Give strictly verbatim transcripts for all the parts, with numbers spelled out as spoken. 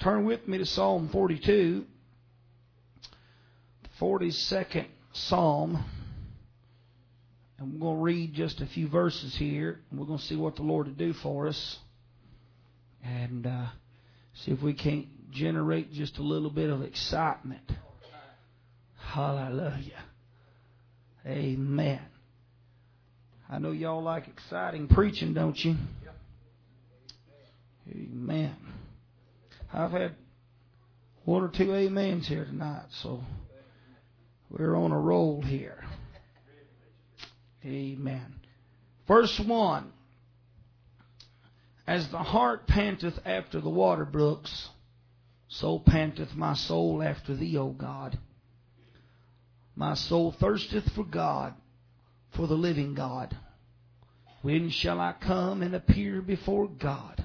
Turn with me to Psalm forty-two, the forty-second Psalm. And we're going to read just a few verses here. And we're going to see what the Lord will do for us. And uh, see if we can't generate just a little bit of excitement. Hallelujah. Amen. I know y'all like exciting preaching, don't you? Amen. I've had one or two amens here tonight, so we're on a roll here. Amen. Verse one. As the hart panteth after the water brooks, so panteth my soul after thee, O God. My soul thirsteth for God, for the living God. When shall I come and appear before God?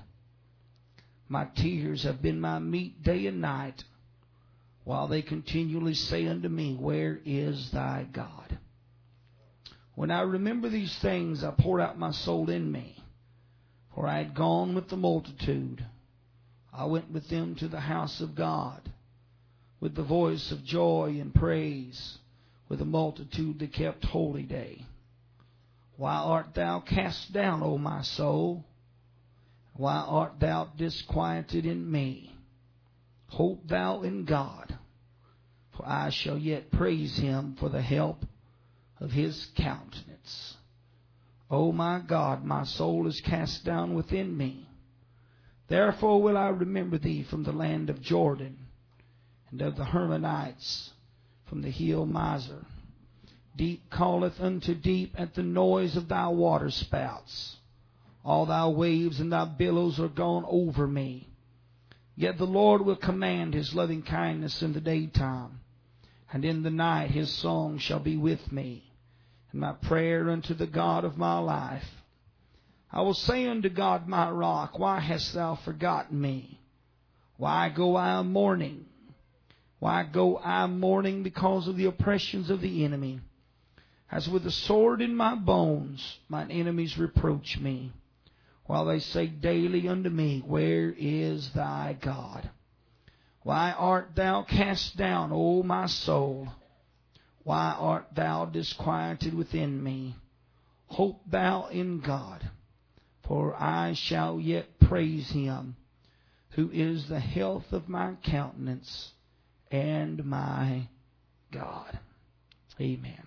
My tears have been my meat day and night, while they continually say unto me, Where is thy God? When I remember these things, I pour out my soul in me. For I had gone with the multitude. I went with them to the house of God, with the voice of joy and praise, with a multitude that kept holy day. Why art thou cast down, O my soul? Why art thou disquieted in me? Hope thou in God, for I shall yet praise him for the help of his countenance. O my God, my soul is cast down within me. Therefore will I remember thee from the land of Jordan, and of the Hermonites from the hill Mizar. Deep calleth unto deep at the noise of thy waterspouts. All thy waves and thy billows are gone over me. Yet the Lord will command his loving kindness in the daytime, and in the night his song shall be with me, and my prayer unto the God of my life. I will say unto God my rock, Why hast thou forgotten me? Why go I mourning? Why go I mourning because of the oppressions of the enemy? As with a sword in my bones, mine enemies reproach me, while they say daily unto me, Where is thy God? Why art thou cast down, O my soul? Why art thou disquieted within me? Hope thou in God, for I shall yet praise him, who is the health of my countenance and my God. Amen.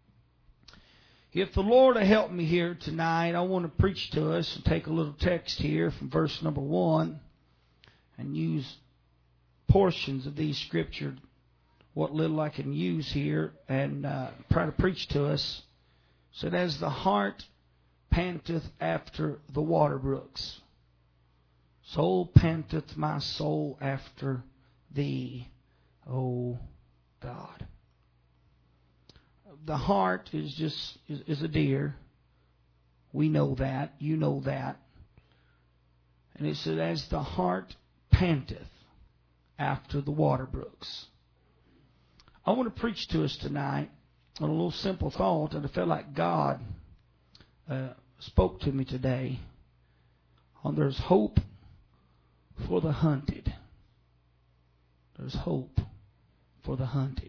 If the Lord will help me here tonight, I want to preach to us and take a little text here from verse number one and use portions of these scriptures, what little I can use here, and uh, try to preach to us. So that as the hart panteth after the water brooks, so panteth my soul after thee, O God. The hart is just is, is a deer. We know that. You know that. And it said, as the hart panteth after the water brooks. I want to preach to us tonight on a little simple thought that I felt like God uh, spoke to me today. On there's hope for the hunted. There's hope for the hunted.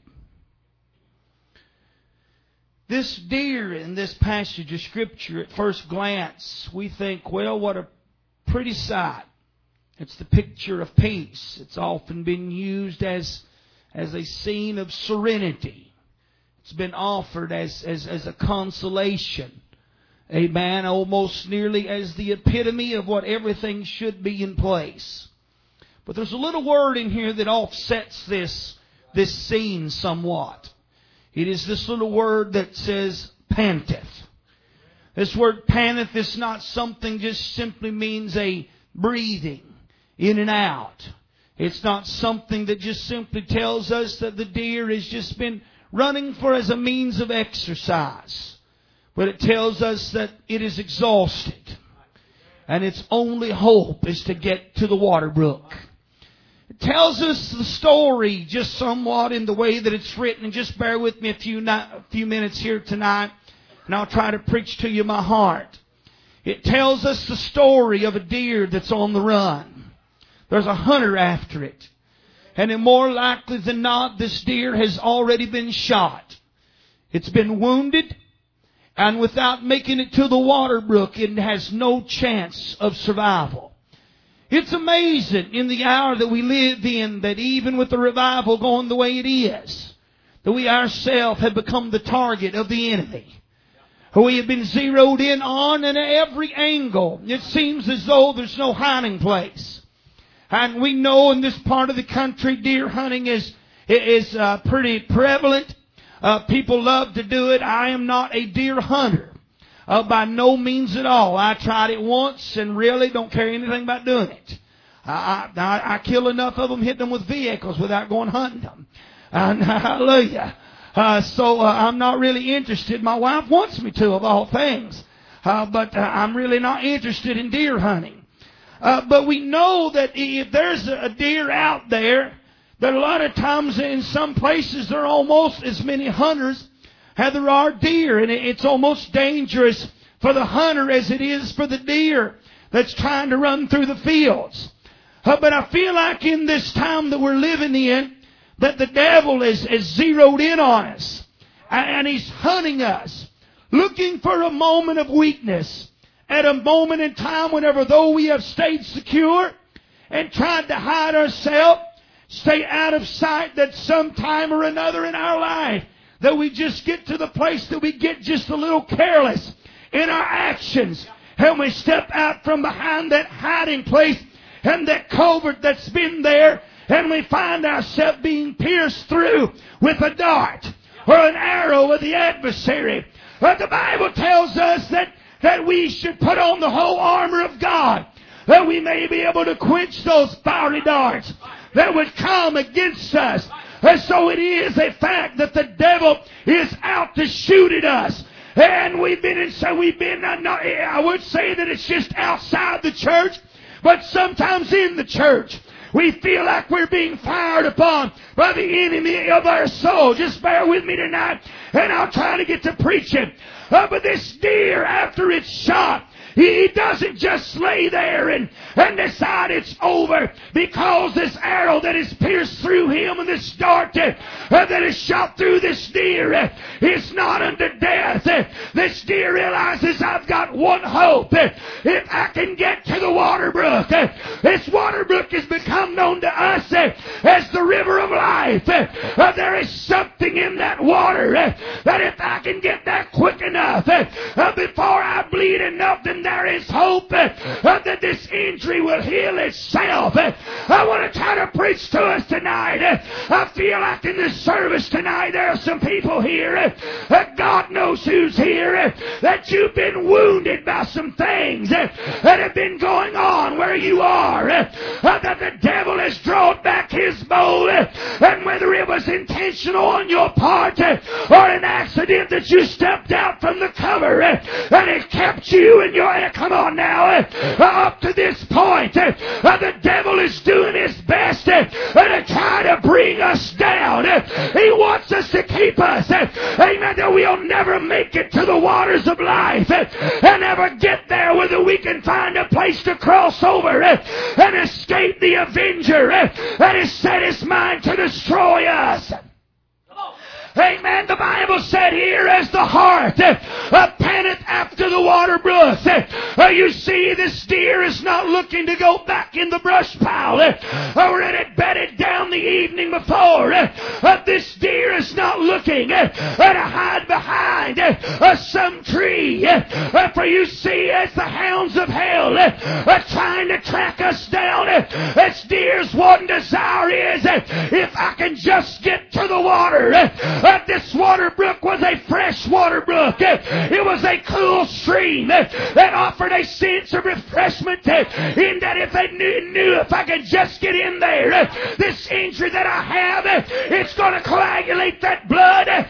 This deer in this passage of Scripture, at first glance, we think, well, what a pretty sight. It's the picture of peace. It's often been used as, as a scene of serenity. It's been offered as, as, as a consolation. Amen. Almost nearly as the epitome of what everything should be in place. But there's a little word in here that offsets this, this scene somewhat. It is this little word that says panteth. This word panteth is not something just simply means a breathing in and out. It's not something that just simply tells us that the deer has just been running for as a means of exercise. But it tells us that it is exhausted. And its only hope is to get to the water brook. It tells us the story just somewhat in the way that it's written. And just bear with me a few, a few minutes here tonight, and I'll try to preach to you my heart. It tells us the story of a deer that's on the run. there's a hunter after it. And more likely than not, this deer has already been shot. It's been wounded. And without making it to the water brook, it has no chance of survival. It's amazing in the hour that we live in that even with the revival going the way it is, that we ourselves have become the target of the enemy. We have been zeroed in on in every angle. It seems as though there's no hiding place. And we know in this part of the country, deer hunting is, is uh, pretty prevalent. Uh, people love to do it. I am not a deer hunter. Uh, by no means at all. I tried it once and really don't care anything about doing it. I, I, I kill enough of them, hit them with vehicles without going hunting them. And hallelujah. Uh, so uh, I'm not really interested. My wife wants me to, of all things. Uh, but uh, I'm really not interested in deer hunting. Uh, but we know that if there's a deer out there, that a lot of times in some places there are almost as many hunters as there are deer. And it's almost dangerous for the hunter as it is for the deer that's trying to run through the fields. Uh, but I feel like in this time that we're living in, that the devil is, is zeroed in on us. And he's hunting us, looking for a moment of weakness. At a moment in time whenever though we have stayed secure and tried to hide ourselves, stay out of sight, that sometime or another in our life that we just get to the place that we get just a little careless in our actions. And we step out from behind that hiding place and that covert that's been there, and we find ourselves being pierced through with a dart or an arrow of the adversary. But the Bible tells us that, that we should put on the whole armor of God, that we may be able to quench those fiery darts that would come against us. And so it is a fact that the devil is out to shoot at us. And we've been in, so we've been, uh, not, I would say that it's just outside the church, but sometimes in the church. We feel like we're being fired upon by the enemy of our soul. Just bear with me tonight, and I'll try to get to preaching. Uh, but this deer, after it's shot, he doesn't just lay there and, and decide it's over because this arrow that is pierced through him and this dart uh, that is shot through this deer uh, is not unto death. Uh, this deer realizes I've got one hope. Uh, if I can get to the water brook, uh, this water brook has become known to us uh, as the river of life. Uh, uh, there is something in that water uh, that if I can get there quick enough uh, uh, before I bleed enough, then there is hope uh, uh, that this injury will heal itself. Uh, I want to try to preach to us tonight. Uh, I feel like in this service tonight there are some people here, uh, uh, God knows who's here, uh, that you've been wounded by some things uh, that have been going on where you are, uh, uh, that the devil has drawn back his bow, uh, and whether it was intentional on your part uh, or an accident that you stepped out from the cover uh, and it kept you in your come on now. Uh, up to this point, uh, uh, the devil is doing his best uh, to try to bring us down. Uh, he wants us to keep us, uh, amen, that we'll never make it to the waters of life uh, and never get there whether we can find a place to cross over uh, and escape the avenger uh, that has set his mind to destroy us. Amen. The Bible said here, as the hart uh, panteth after the water brook. Uh, you see, this deer is not looking to go back in the brush pile uh, or it had bedded down the evening before. Uh, uh, this deer is not looking uh, uh, to hide behind uh, uh, some tree. Uh, uh, for you see, as the hounds of hell uh, are trying to track us down, uh, this deer's one desire is, uh, if I can just get to the water. Uh, Uh, this water brook was a fresh water brook. Uh, it was a cool stream uh, that offered a sense of refreshment uh, in that if I knew, knew if I could just get in there, uh, this injury that I have, uh, it's going to coagulate that blood. Uh, it's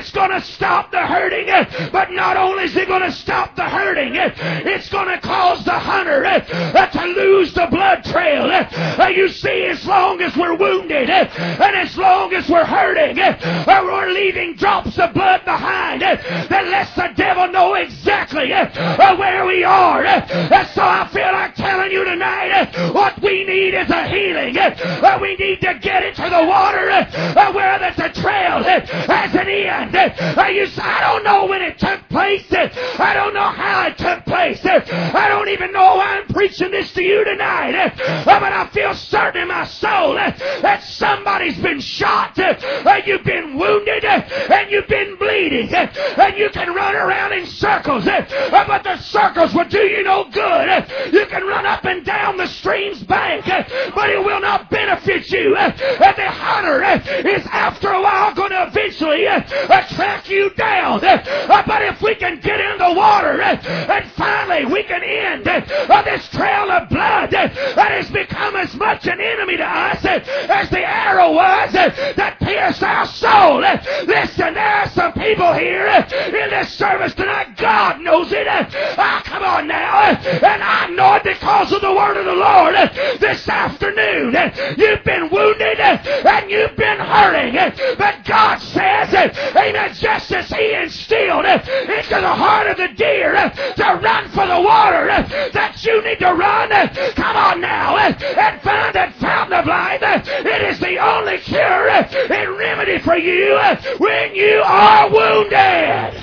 it's going to stop the hurting. But not only is it going to stop the hurting, it's going to cause the hunter to lose the blood trail. You see, as long as we're wounded and as long as we're hurting, we're leaving drops of blood behind that lets the devil know exactly where we are. So I feel like telling you tonight, what we need is a healing. We need to get into the water where there's a trail has an end. You say, I don't know when it took place. I don't know how it took place. I don't even know why I'm preaching this to you tonight. But I feel certain in my soul that somebody's been shot, you've been wounded, and you've been bleeding, and you can run around in circles, but the circles will do you no good. You can run up and down the stream's bank, but it will not benefit you. The hunter is after a while going to eventually track you down. But if we can get in the water and finally we can end this trail of blood that has become as much an enemy to us as the arrow was that pierced our soul. Listen, there are some people here in this service tonight. God knows it. Ah, come on now. And I know it because of the word of the Lord this afternoon. You've been wounded and you've been hurting. But God says, amen, just as He instilled into the heart of the deer to run for the water, that you need to run. Come on now and find that fountain of life. It is the only cure and remedy for you when you are wounded.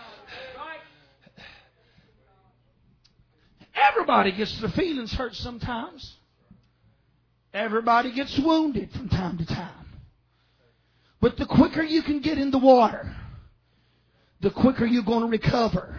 Everybody gets their feelings hurt sometimes. Everybody gets wounded from time to time. But the quicker you can get in the water, the quicker you're going to recover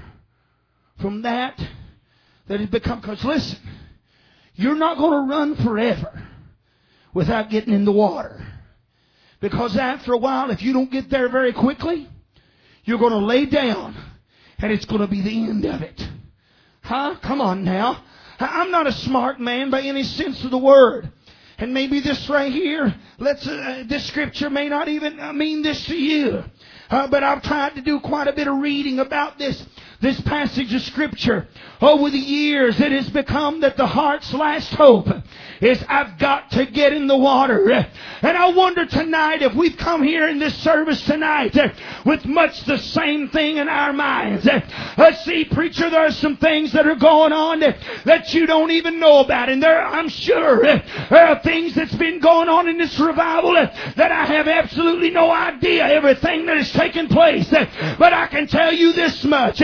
from that that has become. Because listen, you're not going to run forever without getting in the water. Because after a while, if you don't get there very quickly, you're going to lay down and it's going to be the end of it. Huh? Come on now. I'm not a smart man by any sense of the word. And maybe this right here, let's, uh, this scripture may not even mean this to you. Uh, but I've tried to do quite a bit of reading about this, this passage of scripture. Over the years, it has become that the heart's last hope is I've got to get in the water. And I wonder tonight if we've come here in this service tonight with much the same thing in our minds. Let's see, preacher, there are some things that are going on that you don't even know about. And there, I'm sure there are things that's been going on in this revival that I have absolutely no idea everything that has taken place. But I can tell you this much.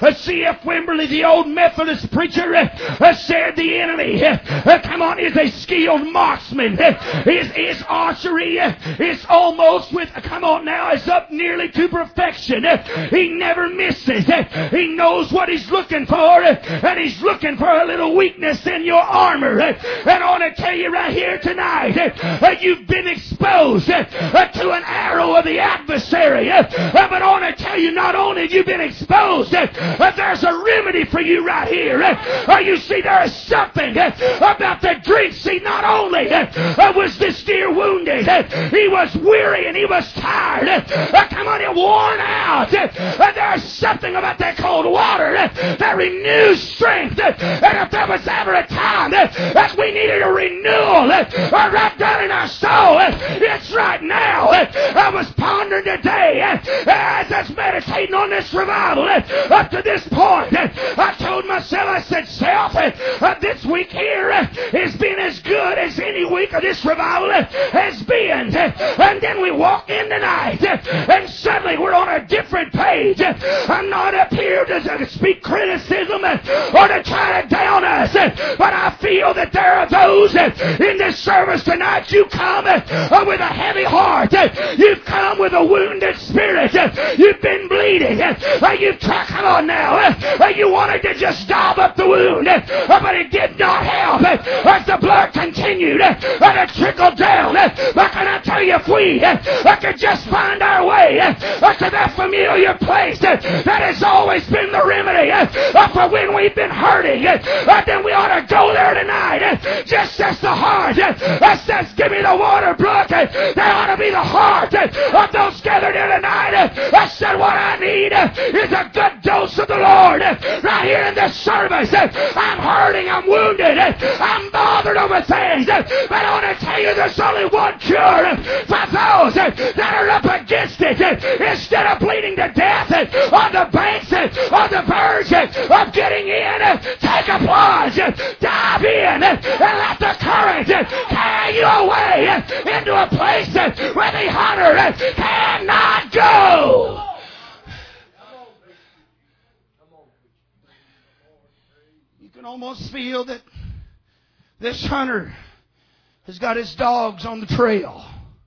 C F Wimberly, the old Methodist preacher, said the enemy, come on, is a skilled marksman. His, his archery is almost with, come on now, is up nearly to perfection. He never misses. He knows what he's looking for, and he's looking for a little weakness in your armor. And I want to tell you right here tonight, you've been exposed to an arrow of the adversary. But I want to tell you, not only have you been exposed, but there's a remedy for you right here. You see, there is something about the drink. See, not only was this deer wounded, he was weary and he was tired. Come on, he worn out. There's something about that cold water that renews strength. And if there was ever a time that we needed a renewal right down in our soul, it's right now. I was pondering today as I was meditating on this revival up to this point. I told myself, I said, self, this week here has been as good as any week of this revival has been. And then we walk in tonight and suddenly we're on a different page. I'm not up here to speak criticism or to try to down us, but I feel that there are those in this service tonight, you come with a heavy heart, you've come with a wounded spirit, you've been bleeding, you've tried, come on now, you wanted to just daub up the wound, but it did not help as the blood continued to trickle down. But can I tell you, if we could just find our way to that familiar place that has always been the remedy for when we've been hurting, then we ought to go there tonight. Just as the heart that says, give me the water, Brooke, there ought to be the heart of those gathered here tonight, I said what I need is a good dose of the Lord right here in this service. I'm hurting, I'm wounded, I'm bothered over things, but I want to tell you there's only one cure for those that are up against it. Instead of bleeding to death on the banks, on the verge of getting in, take a plunge, dive in, and let the current carry you away into a place where the hunter cannot go. You can almost feel that this hunter has got his dogs on the trail.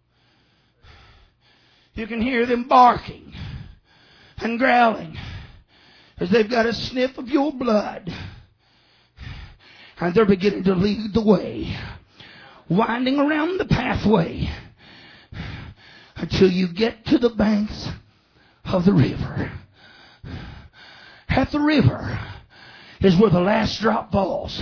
You can hear them barking and growling as they've got a sniff of your blood. And they're beginning to lead the way, winding around the pathway until you get to the banks of the river. At the river is where the last drop falls.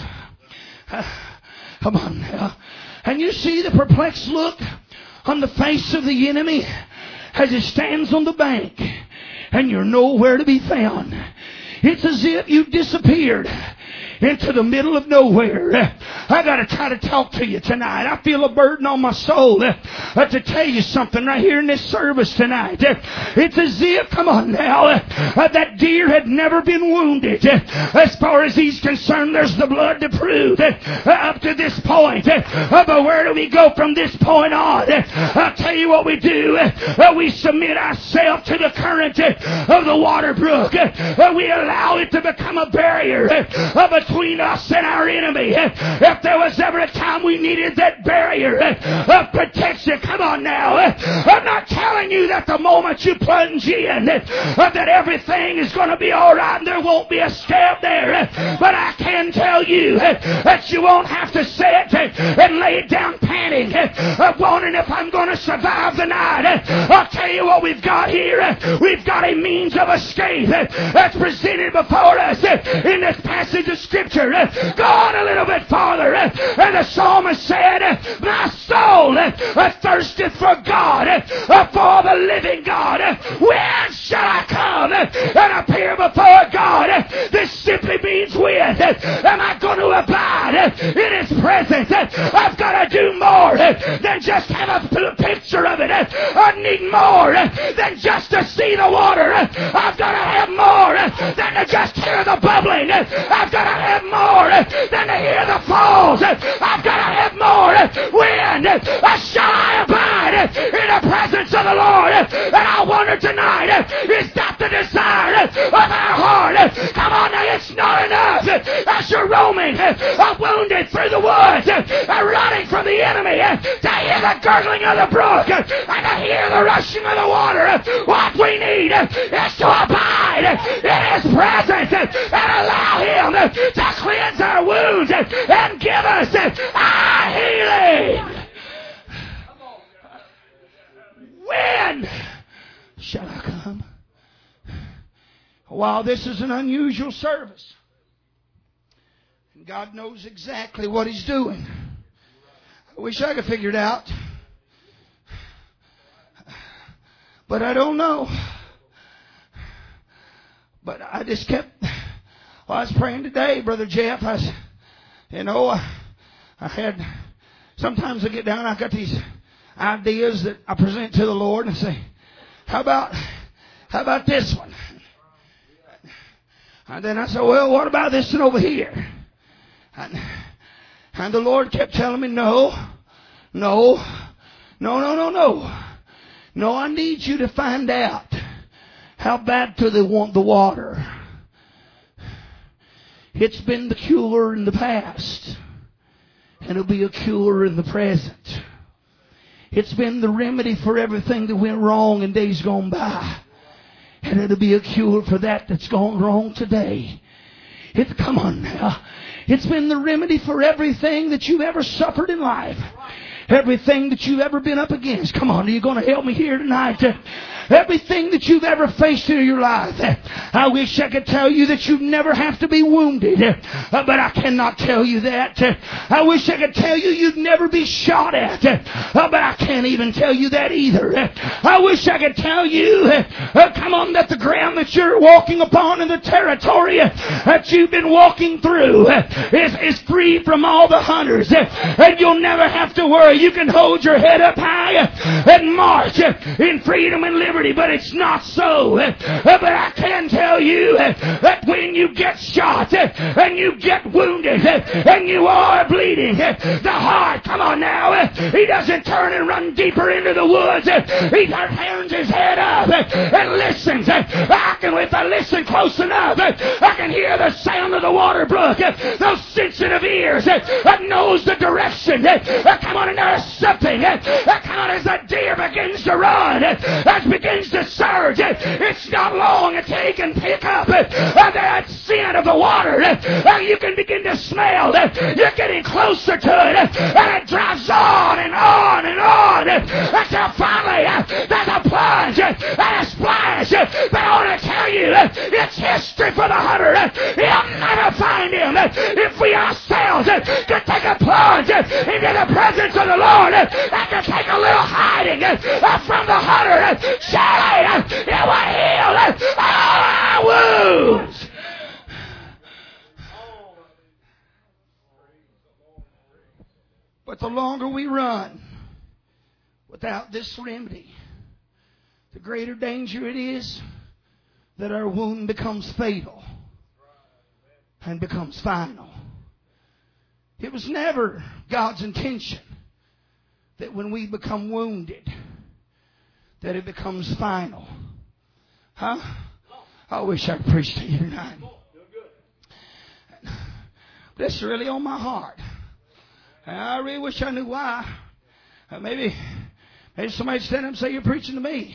Come on now. And you see the perplexed look on the face of the enemy as he stands on the bank, and you're nowhere to be found. It's as if you disappeared into the middle of nowhere. I got to try to talk to you tonight. I feel a burden on my soul uh, uh, to tell you something right here in this service tonight. Uh, it's as if, come on now, uh, uh, that deer had never been wounded. Uh, as far as he's concerned, there's the blood to prove uh, uh, up to this point. Uh, uh, but where do we go from this point on? Uh, I'll tell you what we do. Uh, uh, we submit ourselves to the current uh, of the water brook. Uh, uh, we allow it to become a barrier uh, uh, between us and our enemy. Uh, if there was ever a time we needed that barrier uh, of protection, come on now. Uh, I'm not telling you that the moment you plunge in uh, that everything is going to be all right and there won't be a scab there. Uh, but I can tell you uh, that you won't have to sit uh, and lay down panting, uh, wondering if I'm going to survive the night. Uh, I'll tell you what we've got here. Uh, we've got a means of escape uh, that's presented before us uh, in this passage of Scripture. Uh, go on a little bit farther. Uh, and the psalmist said, uh, my soul uh, thirsteth for God, uh, for the living God. Uh, when shall I come uh, and appear before God? Uh, this simply means when uh, am I going to abide uh, in His presence? Uh, I've got to do more uh, than just have a p- picture of it. Uh, I need more uh, than just to see the water. Uh, I've got to have more uh, than to just hear the bubbling. Uh, I've got to have more uh, than to hear the falls. Uh, I've got to have more. Uh, when uh, shall I abide uh, in the presence of the Lord? Uh, and I wonder tonight, uh, is that the desire uh, of our heart? Uh, come on now, it's not enough uh, as you're roaming, uh, wounded through the woods, uh, running from the enemy, uh, to hear the gurgling of the brook, uh, and to hear the rushing of the water. Uh, what we need uh, is to abide uh, in His presence uh, and allow Him uh, to cleanse our wounds uh, and give us uh, our healing. When shall I come? While this is an unusual service, and God knows exactly what He's doing. I wish I could figure it out, but I don't know. But I just kept, while I was praying today, Brother Jeff, I was, you know, I, I had, sometimes I get down, I got these ideas that I present to the Lord and say, how about, how about this one? And then I said, well, what about this one over here? And, and the Lord kept telling me, no, no, no, no, no, no. No, I need you to find out how bad do they want the water. It's been the cure in the past, and it'll be a cure in the present. It's been the remedy for everything that went wrong in days gone by, and it'll be a cure for that that's gone wrong today. It, come on now. It's been the remedy for everything that you've ever suffered in life. Everything that you've ever been up against. Come on, are you going to help me here tonight? everything that you've ever faced in your life. I wish I could tell you that you never have to be wounded, uh, but I cannot tell you that. I wish I could tell you you'd never be shot at, uh, but I can't even tell you that either. I wish I could tell you, uh, come on, that the ground that you're walking upon and the territory that you've been walking through is, is free from all the hunters, and you'll never have to worry. You can hold your head up high and march in freedom and liberty, but it's not so. But I can tell you that when you get shot and you get wounded and you are bleeding, the heart, come on now, he doesn't turn and run deeper into the woods. He turns his head up and listens. I can, if I listen close enough, I can hear the sound of the water brook. Those sensitive ears that knows the direction. Come on, and there's something. Come on, as the deer begins to run, as begins to surge, it's not long until he can pick up that scent of the water. You can begin to smell. You're getting closer to it, and it drives on and on and on until finally there's a plunge and a splash. But I want to tell you, it's history for the hunter. You'll never find him if we ourselves could take a plunge into the presence of the Lord and to take a little hiding from the hunter. Surely it will heal all our wounds. But the longer we run without this remedy, the greater danger it is that our wound becomes fatal and becomes final. It was never God's intention that when we become wounded, that it becomes final. Huh? I wish I could preach to you tonight. This is really on my heart. I really wish I knew why. Uh, maybe, maybe somebody stand up and say, you're preaching to me.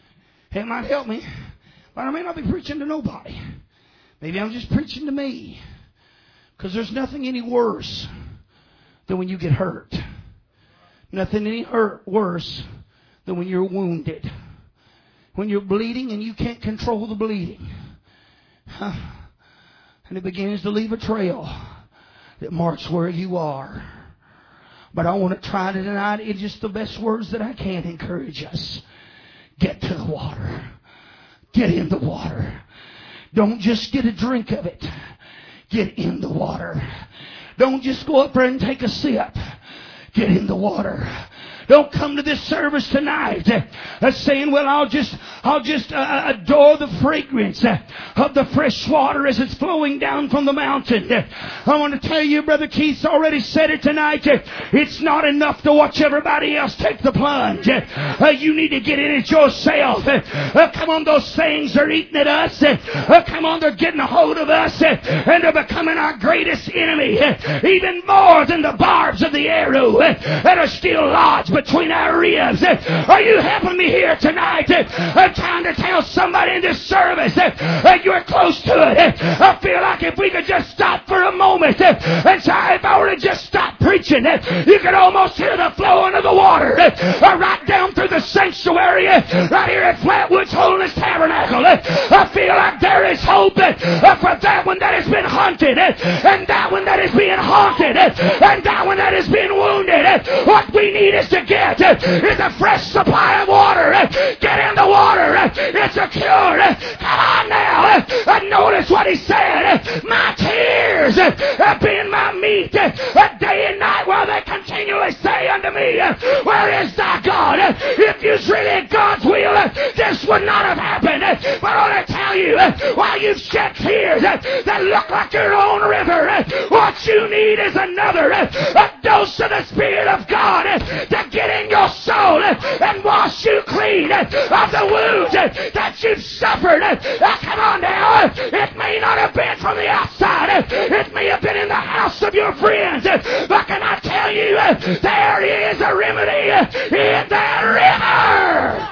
It might help me. But I may not be preaching to nobody. Maybe I'm just preaching to me. Because there's nothing any worse than when you get hurt. Nothing any hurt worse than when you're wounded. When you're bleeding and you can't control the bleeding. Huh? And it begins to leave a trail that marks where you are. But I want to try to tonight in just the best words that I can encourage us. Get to the water. Get in the water. Don't just get a drink of it. Get in the water. Don't just go up there and take a sip. Get in the water. Don't come to this service tonight uh, saying, well, I'll just I'll just uh, adore the fragrance uh, of the fresh water as it's flowing down from the mountain. Uh, I want to tell you, Brother Keith's already said it tonight. Uh, it's not enough to watch everybody else take the plunge. Uh, uh, you need to get in it yourself. Uh, uh, come on, those things are eating at us. Uh, uh, come on, they're getting a hold of us. Uh, and they're becoming our greatest enemy. Uh, even more than the barbs of the arrow uh, that are still lodged between our ribs. Are you helping me here tonight? I'm trying to tell somebody in this service that you're close to it. I feel like if we could just stop for a moment and say, if I were to just stop preaching, you could almost hear the flowing of the water right down through the sanctuary right here at Flatwoods Holiness Tabernacle. I feel like there is hope for that one that has been hunted and that one that is being haunted and that one that has been wounded. What we need is to get is a fresh supply of water. Get in the water. It's a cure. Come on now. And notice what he said. My tears have been my meat day and night while they continually say unto me, where is thy God? If you's really God's will, this would not have happened. But I want to tell you, while you've shed tears that look like your own river, what you need is another a dose of the Spirit of God to get in your soul and wash you clean of the wounds that you've suffered. Come on now. It may not have been from the outside. It may have been in the house of your friends. But can I tell you, there is a remedy in that river.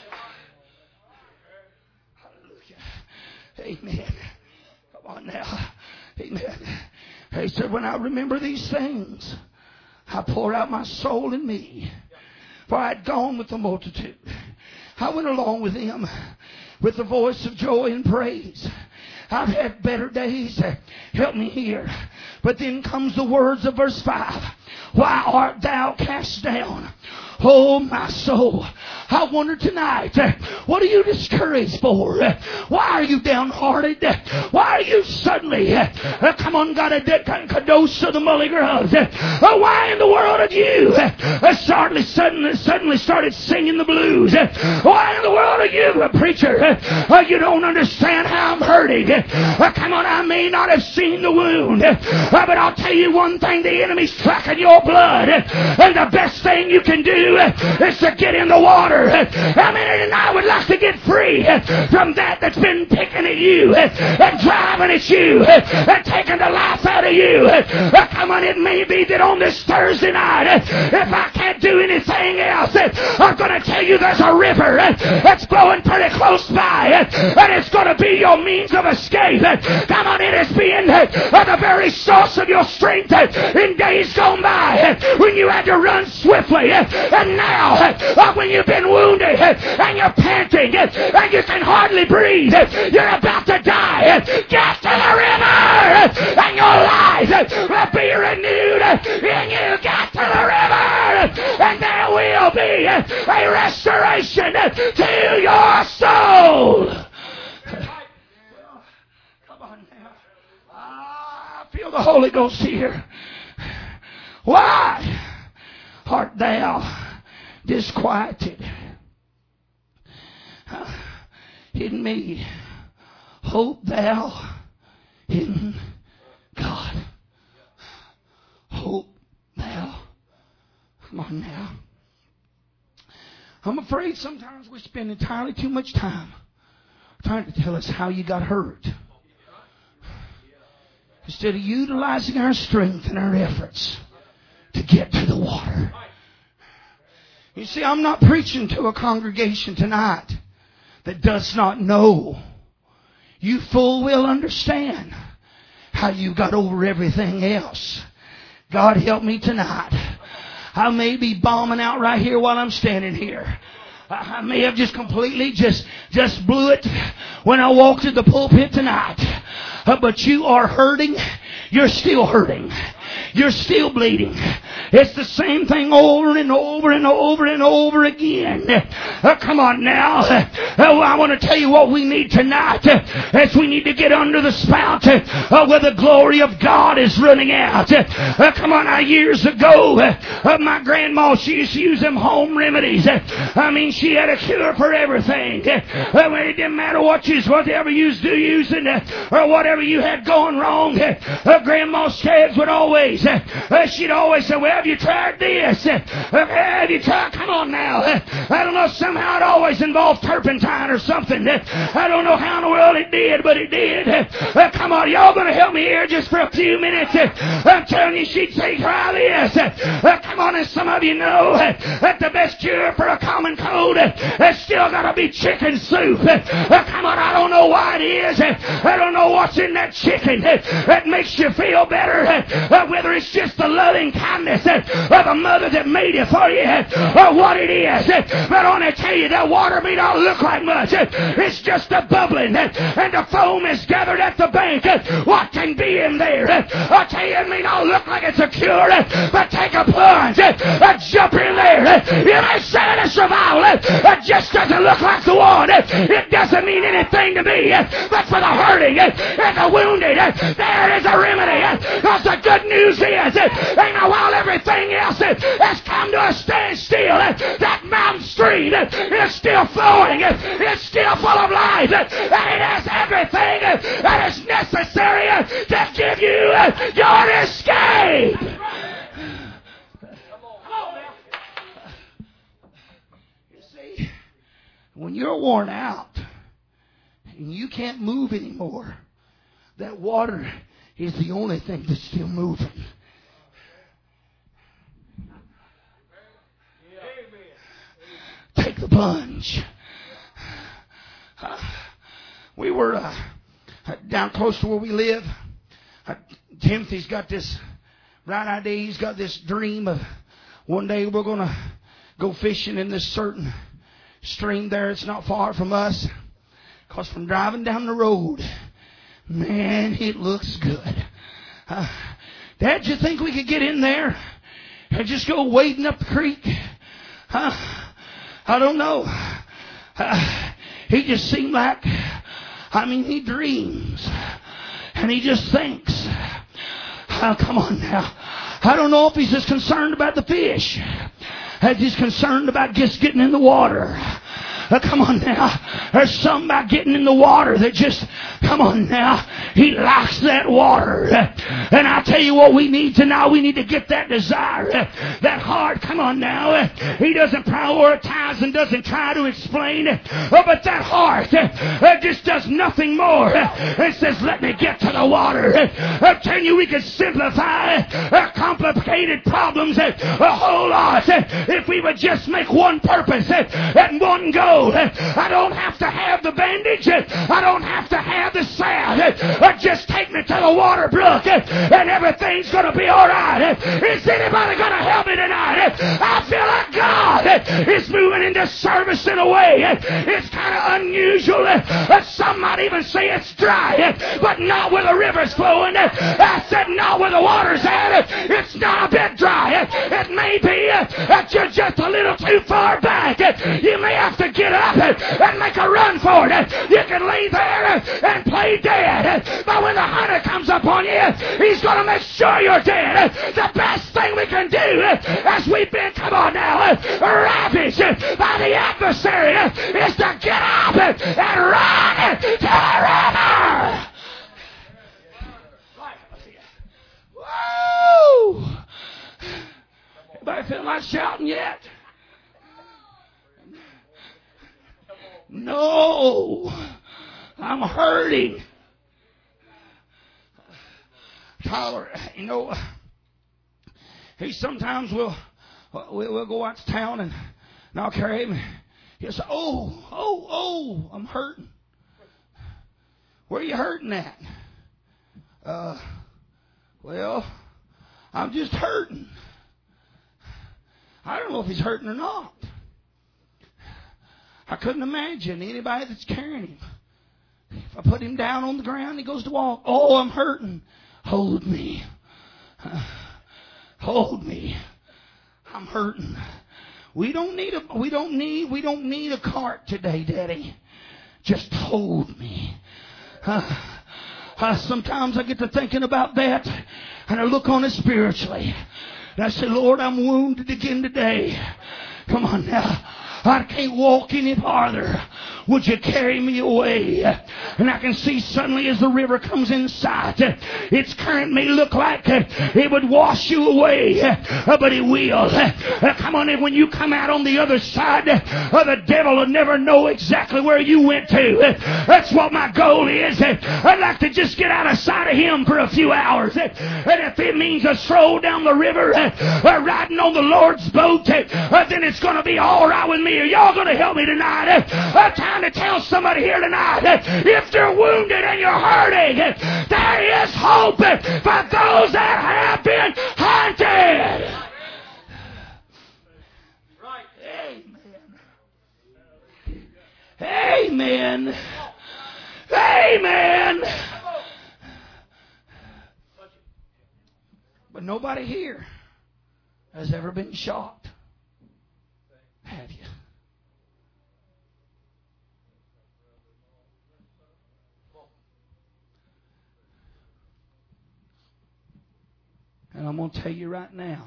Hallelujah. Amen. Come on now. Amen. He said, when I remember these things, I pour out my soul in me. For I had gone with the multitude. I went along with him with the voice of joy and praise. I've had better days. Help me here. But then comes the words of verse five. Why art thou cast down, oh my soul? I wonder tonight, what are you discouraged for? Why are you downhearted? Why are you suddenly, uh, come on, got a dose of the mully grubs? Uh, why in the world have you uh, suddenly, suddenly, suddenly started singing the blues? Uh, why in the world are you, a preacher? Uh, you don't understand how I'm hurting. Uh, come on, I may not have seen the wound, uh, but I'll tell you one thing, the enemy's tracking your blood, uh, and the best thing you can do uh, is to get in the water. I mean, and I would like to get free from that that's been picking at you and driving at you and taking the life out of you. Come on, it may be that on this Thursday night, if I can't do anything else, I'm going to tell you there's a river that's flowing pretty close by, and it's going to be your means of escape. Come on, it has been the very source of your strength in days gone by when you had to run swiftly, and now when you've been wounded and you're panting and you can hardly breathe, you're about to die. Get to the river and your life will be renewed in you. Get to the river and there will be a restoration to your soul. Come on now. I feel the Holy Ghost here. Why art thou disquieted uh, in me? Hope thou in God. Hope thou. Come on now. I'm afraid sometimes we spend entirely too much time trying to tell us how you got hurt, instead of utilizing our strength and our efforts to get to the water. You see, I'm not preaching to a congregation tonight that does not know. You full well understand how you got over everything else. God help me tonight. I may be bombing out right here while I'm standing here. I may have just completely just, just blew it when I walked to the pulpit tonight. Uh, but you are hurting. You're still hurting. You're still bleeding. It's the same thing over and over and over and over again. Uh, come on now. Uh, I want to tell you what we need tonight. Uh, is we need to get under the spout uh, where the glory of God is running out. Uh, come on now. Years ago, uh, my grandma, she used to use them home remedies. Uh, I mean, she had a cure for everything. Uh, it didn't matter what you, whatever you was do using uh, or whatever you had going wrong. Uh, uh, Grandma Scabs would always, uh, uh, she'd always say, well, have you tried this? Uh, have you tried? Come on now. Uh, I don't know, somehow it always involved turpentine or something. Uh, I don't know how in the world it did, but it did. Uh, uh, come on, y'all going to help me here just for a few minutes? Uh, I'm telling you, she'd say, try this. Uh, uh, come on, and some of you know uh, that the best cure for a common cold uh, has still got to be chicken soup. Uh, uh, come on, I don't know why it is. Uh, I don't know what's in that chicken uh, that makes you feel better. Uh, uh, whether it's just the loving kindness uh, of a mother that made it for you, uh, or what it is. Uh, but I want to tell you, that water may not look like much. Uh, it's just a bubbling, uh, and the foam is gathered at the bank. Uh, what can be in there? Uh, I tell you, it may not look like it's a cure, uh, but take a plunge, uh, uh, jump in there. Uh, you may say it's revival. Uh, it just doesn't look like the one. Uh, it doesn't mean anything to me. Uh, but for the hurting uh, and the wounded, uh, there is a remedy. Uh, because the good news is, uh, and while everything else uh, has come to a standstill, uh, that mountain stream uh, is still flowing. Uh, it's still full of life. Uh, and it has everything uh, that is necessary uh, to give you uh, your escape. You see, when you're worn out and you can't move anymore, that water is the only thing that's still moving. Take the plunge. Uh, we were uh, down close to where we live. Uh, Timothy's got this right idea. He's got this dream of one day we're going to go fishing in this certain stream there. It's not far from us. Because from driving down the road, man, it looks good. Uh, Dad, you think we could get in there and just go wading up the creek? Huh? I don't know. Uh, he just seemed like, I mean, he dreams. And he just thinks. Oh, come on now. I don't know if he's just concerned about the fish. As he's concerned about just getting in the water. Uh, come on now. There's something about getting in the water that just, come on now. He likes that water. Uh, and I tell you what we need to now. We need to get that desire, uh, that heart. Come on now. Uh, he doesn't prioritize and doesn't try to explain. Uh, but that heart uh, uh, just does nothing more. Uh, it says, let me get to the water. Uh, I'm telling you, we could simplify uh, complicated problems uh, a whole lot uh, if we would just make one purpose uh, and one goal. I don't have to have the bandage. I don't have to have the salve. Just take me to the water brook and everything's going to be all right. Is anybody going to help me tonight? I feel like God is moving into service in a way. It's kind of unusual. Some might even say it's dry, but not where the river's flowing. I said not where the water's at. It's not a bit dry. It may be that you're just a little too far back. You may have to get up and make a run for it. You can lay there and play dead. But when the hunter comes up on you, he's going to make sure you're dead. The best thing we can do as we've been, come on now, ravaged by the adversary is to get up and run to the river. Woo! Anybody feel like shouting yet? No, I'm hurting. Tyler, you know, he sometimes will we'll go out to town and, and I'll carry him. He'll say, oh, oh, oh, I'm hurting. Where are you hurting at? Uh, well, I'm just hurting. I don't know if he's hurting or not. I couldn't imagine anybody that's carrying him. If I put him down on the ground, he goes to walk. Oh, I'm hurting. Hold me. Uh, hold me. I'm hurting. We don't need a we don't need we don't need a cart today, Daddy. Just hold me. Uh, uh, sometimes I get to thinking about that, and I look on it spiritually, and I say, Lord, I'm wounded again today. Come on now. I can't walk any farther. Would you carry me away? And I can see suddenly as the river comes in sight, its current may look like it would wash you away, but it will. Come on, and when you come out on the other side, the devil will never know exactly where you went to. That's what my goal is. I'd like to just get out of sight of him for a few hours. And if it means a stroll down the river, riding on the Lord's boat, then it's going to be all right with me. Are y'all going to help me tonight? I'm trying to tell somebody here tonight, if you're wounded and you're hurting, there is hope for those that have been hunted. Right. Amen. Amen. Amen. But nobody here has ever been shot. Have you? And I'm going to tell you right now,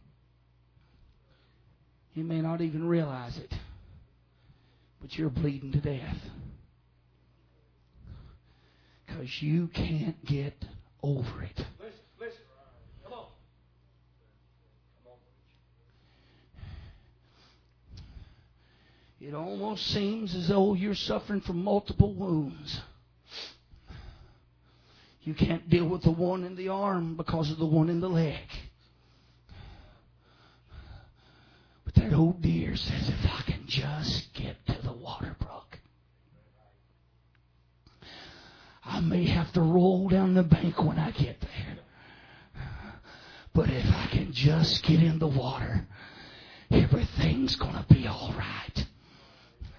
you may not even realize it, but you're bleeding to death. Because you can't get over it. Listen, listen. Come on. It almost seems as though you're suffering from multiple wounds. You can't deal with the one in the arm because of the one in the leg. But that old deer says, if I can just get to the water brook, I may have to roll down the bank when I get there. But if I can just get in the water, everything's going to be all right.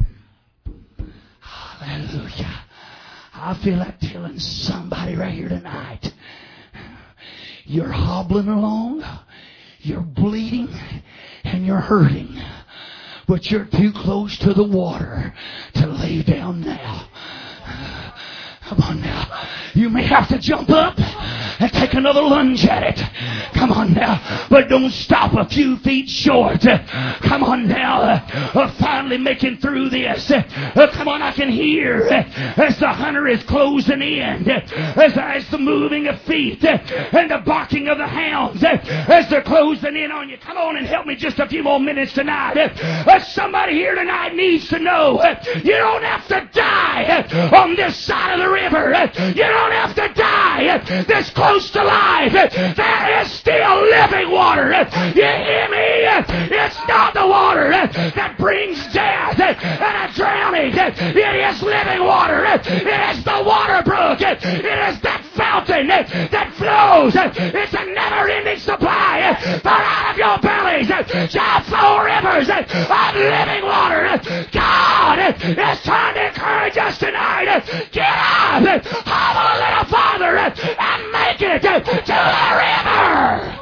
I feel like telling somebody right here tonight, you're hobbling along, you're bleeding, and you're hurting, but you're too close to the water to lay down now. Come on now. You may have to jump up and take another lunge at it. Come on now. But don't stop a few feet short. Come on now. Uh, finally making through this. Uh, come on, I can hear uh, as the hunter is closing in. Uh, as, as the moving of feet uh, and the barking of the hounds uh, as they're closing in on you. Come on and help me just a few more minutes tonight. Uh, uh, somebody here tonight needs to know uh, you don't have to die uh, on this side of the river. You don't have to die this close to life. There is still living water. You hear me? It's not the water that brings death and a drowning. It is living water. It is the water brook. It is that fountain that flows. It's a never-ending supply. For out of your bellies shall flow rivers of living water. God is trying to encourage us tonight. Get up! Hobble a little farther and make it to the river.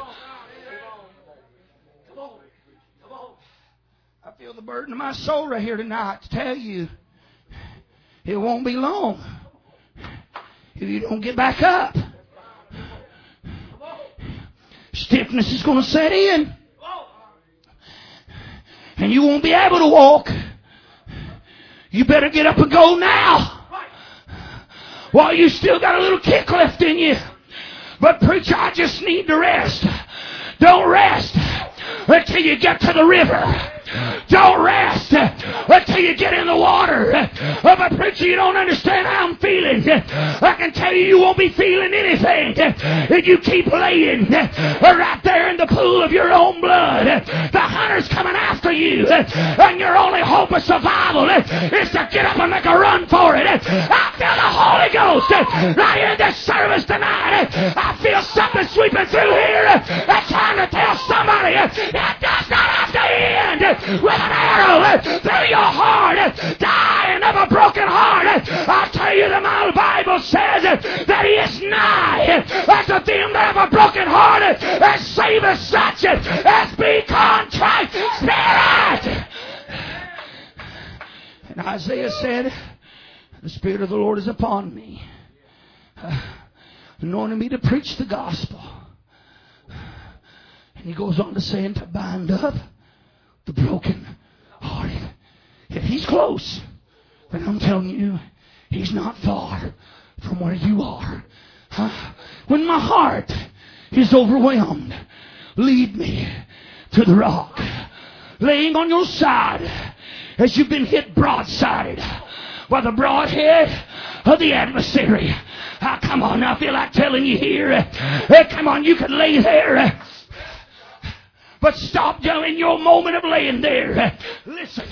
Come on. Come on. I feel the burden of my soul right here tonight to tell you it won't be long if you don't get back up. Stiffness is going to set in, and you won't be able to walk. You better get up and go now while you still got a little kick left in you. But preacher, I just need to rest. Don't rest until you get to the river. Don't rest until you get in the water. Oh, but preacher, you don't understand how I'm feeling. I can tell you, you won't be feeling anything if you keep laying right there in the pool of your own blood. The hunter's coming after you, and your only hope of survival is to get up and make a run for it. I feel the Holy Ghost right here in this service tonight. I feel something sweeping through here that's trying to tell somebody it does not have to end with an arrow through your heart, dying of a broken heart. I tell you, the Bible says that He is nigh unto them that have a broken heart, and saveth such as be contrite spirit. And Isaiah said, the Spirit of the Lord is upon me, uh, anointing me to preach the gospel. And he goes on to say, and to bind up the broken hearted. If He's close, then I'm telling you, He's not far from where you are. Huh? When my heart is overwhelmed, lead me to the rock. Laying on your side as you've been hit broadsided by the broadhead of the adversary. Oh, come on, I feel like telling you here. Uh, come on, you can lay there. Uh, But stop in your moment of laying there. Listen.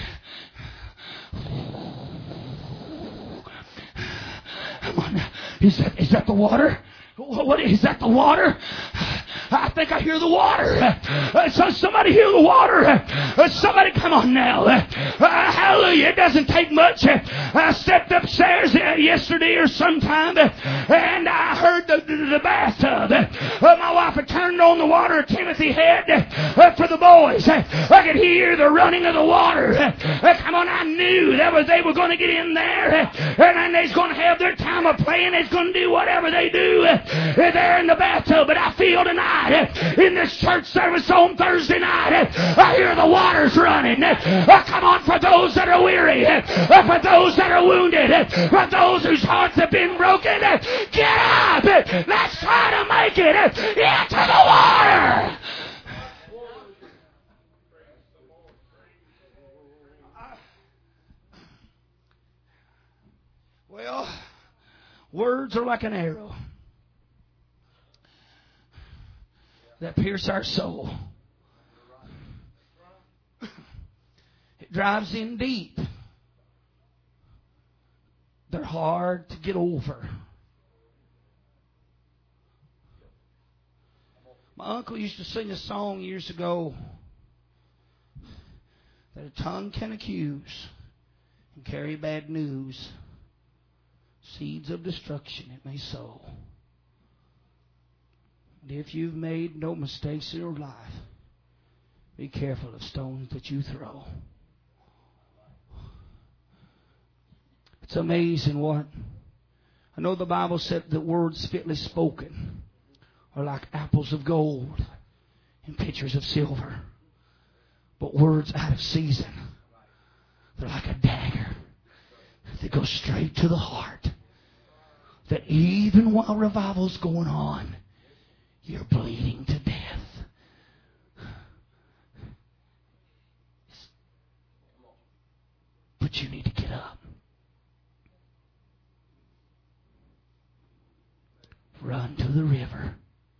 Come on. Is that, is that the water? What is that, the water? I think I hear the water. Uh, so somebody hear the water. Uh, somebody come on now. Uh, hallelujah. It doesn't take much. Uh, I stepped upstairs uh, yesterday or sometime uh, and I heard the, the, the bathtub. Uh, my wife had turned on the water Timothy had uh, for the boys. Uh, I could hear the running of the water. Uh, come on, I knew that was they were going to get in there uh, and then they's going to have their time of playing. They's going to do whatever they do uh, there in the bathtub. But I feel tonight in this church service on Thursday night, I hear the waters running. Come on, for those that are weary, for those that are wounded, for those whose hearts have been broken, get up. Let's try to make it into the water. Well, words are like an arrow that pierce our soul. It drives in deep. They're hard to get over. My uncle used to sing a song years ago that a tongue can accuse and carry bad news. Seeds of destruction it may sow. And if you've made no mistakes in your life, be careful of stones that you throw. It's amazing what... I know the Bible said that words fitly spoken are like apples of gold and pitchers of silver. But words out of season, they're like a dagger that goes straight to the heart. That even while revival's going on, you're bleeding to death. But you need to get up. Run to the river.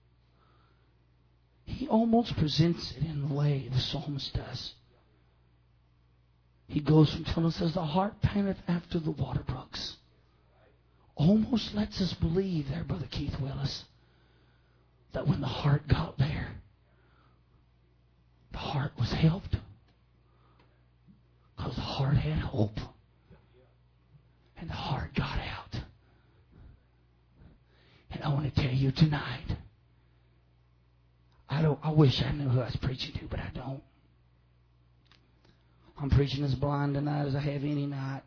He almost presents it in the way the psalmist does. He goes from telling us, says, the heart panteth after the water brooks. Almost lets us believe there, Brother Keith Willis, that when the heart got there, the heart was helped. Because the heart had hope. And the heart got out. And I want to tell you tonight, I don't. I wish I knew who I was preaching to, but I don't. I'm preaching as blind tonight as I have any night.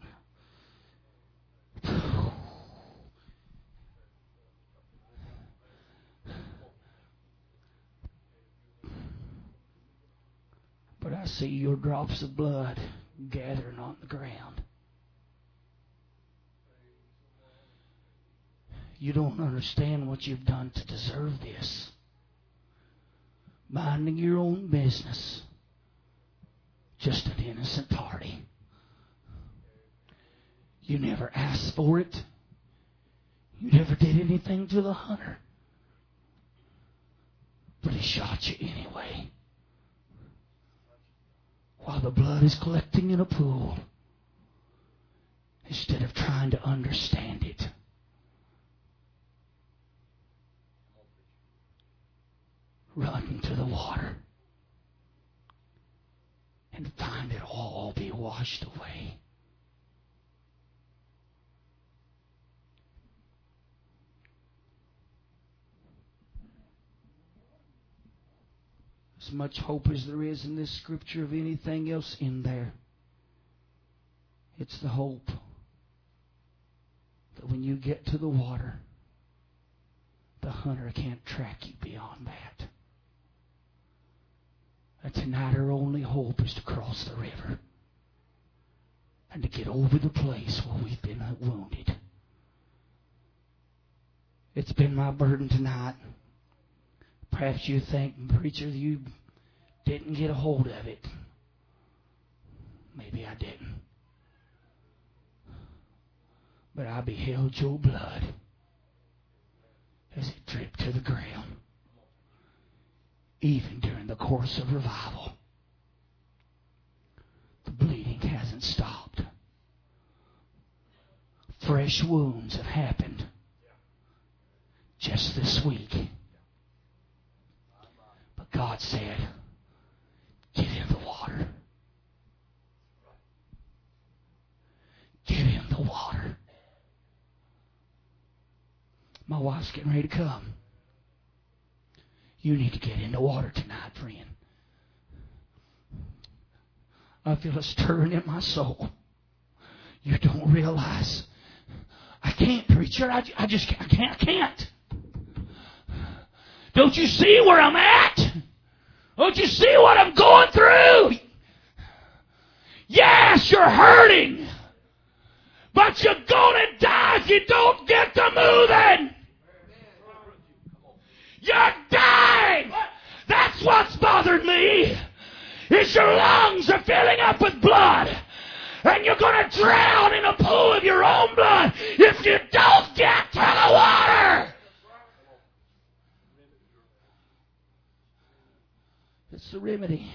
But I see your drops of blood gathering on the ground. You don't understand what you've done to deserve this. Minding your own business. Just an innocent party. You never asked for it. You never did anything to the hunter. But he shot you anyway. While the blood is collecting in a pool. Instead of trying to understand it. Run to the water. And find it all be washed away. As much hope as there is in this scripture of anything else in there, it's the hope that when you get to the water, the hunter can't track you beyond that. And tonight our only hope is to cross the river and to get over the place where we've been wounded. It's been my burden tonight. Perhaps you think, preacher, you didn't get a hold of it. Maybe I didn't. But I beheld your blood as it dripped to the ground. Even during the course of revival. The bleeding hasn't stopped. Fresh wounds have happened just this week. But God said, get in the water. Get in the water. My wife's getting ready to come. You need to get in the water tonight, friend. I feel a stirring in my soul. You don't realize. I can't, preacher. I, I just can't. I can't. I can't. Don't you see where I'm at? Don't you see what I'm going through? Yes, you're hurting. But you're going to die if you don't get to moving. You're dying. That's what's bothered me. Is your lungs are filling up with blood. And you're going to drown in a pool of your own blood if you don't get to the water. It's the remedy.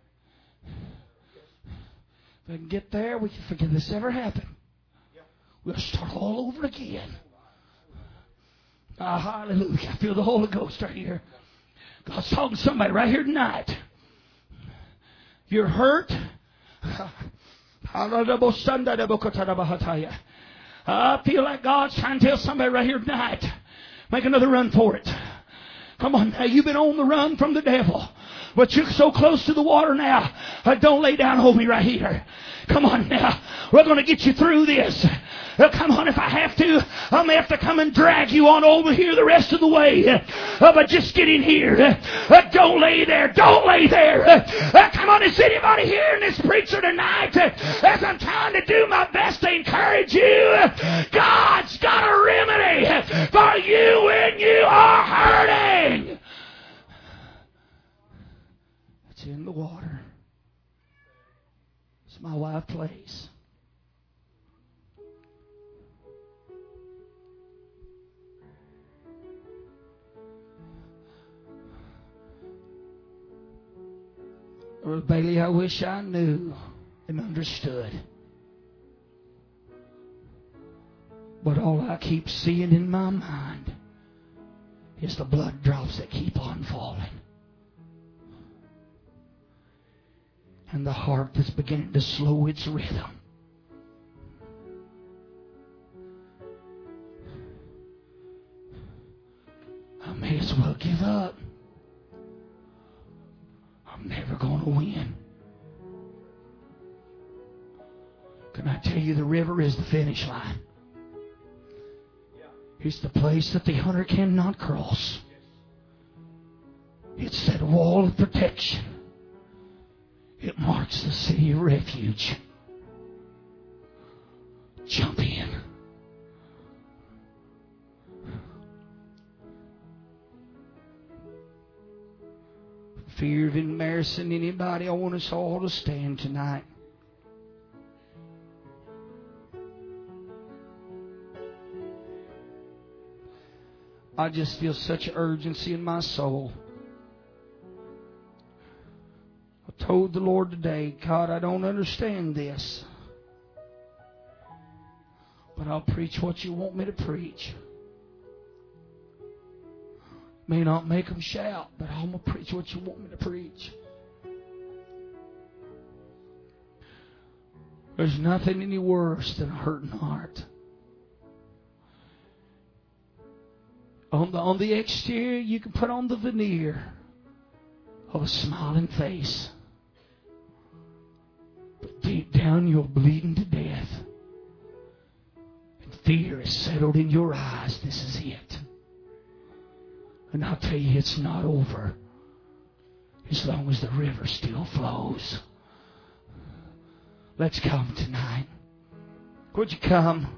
If I can get there, we can forget this ever happened. We'll start all over again. Ah, hallelujah. I feel the Holy Ghost right here. God's talking to somebody right here tonight. You're hurt. I feel like God's trying to tell somebody right here tonight, make another run for it. Come on now, you've been on the run from the devil. But you're so close to the water now. Uh, don't lay down on me right here. Come on now. We're going to get you through this. Uh, come on, if I have to, I may have to come and drag you on over here the rest of the way. Uh, but just get in here. Uh, uh, don't lay there. Don't lay there. Uh, uh, come on, is anybody hearing this preacher tonight? Uh, as I'm trying to do my best to encourage you, uh, God's got a remedy for you when you are hurting. It's in the water. It's my wife's place. Brother Bailey, I wish I knew and understood. But all I keep seeing in my mind is the blood drops that keep on falling. And the heart that's beginning to slow its rhythm. I may as well give up. I'm never going to win. Can I tell you, the river is the finish line. It's the place that the hunter cannot cross. It's that wall of protection. It marks the city of refuge. Jump in. Fear of embarrassing anybody, I want us all to stand tonight. I just feel such urgency in my soul. I told the Lord today, God, I don't understand this, but I'll preach what you want me to preach. May not make them shout, but I'm going to preach what you want me to preach. There's nothing any worse than a hurting heart. On the, on the exterior, you can put on the veneer of a smiling face. But deep down, you're bleeding to death. And fear has settled in your eyes. This is it. And I'll tell you, it's not over as long as the river still flows. Let's come tonight. Would you come?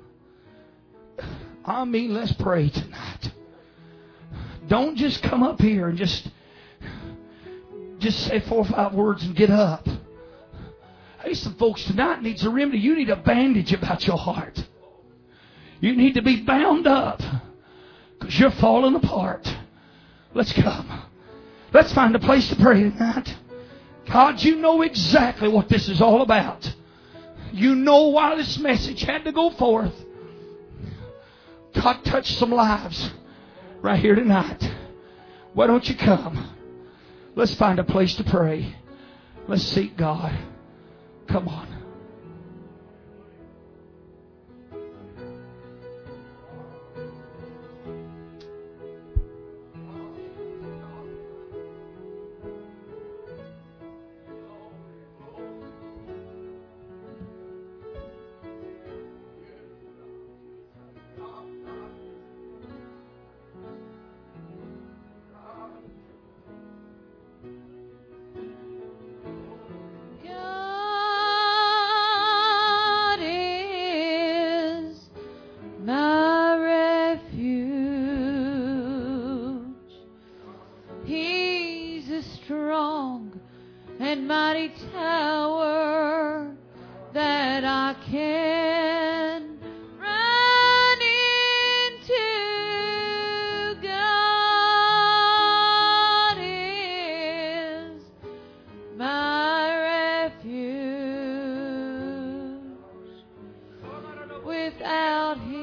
I mean, let's pray tonight. Don't just come up here and just, just say four or five words and get up. Hey, some folks tonight needs a remedy. You need a bandage about your heart. You need to be bound up because you're falling apart. Let's come. Let's find a place to pray tonight. God, you know exactly what this is all about. You know why this message had to go forth. God, touch some lives right here tonight. Why don't you come? Let's find a place to pray. Let's seek God. Come on. Without him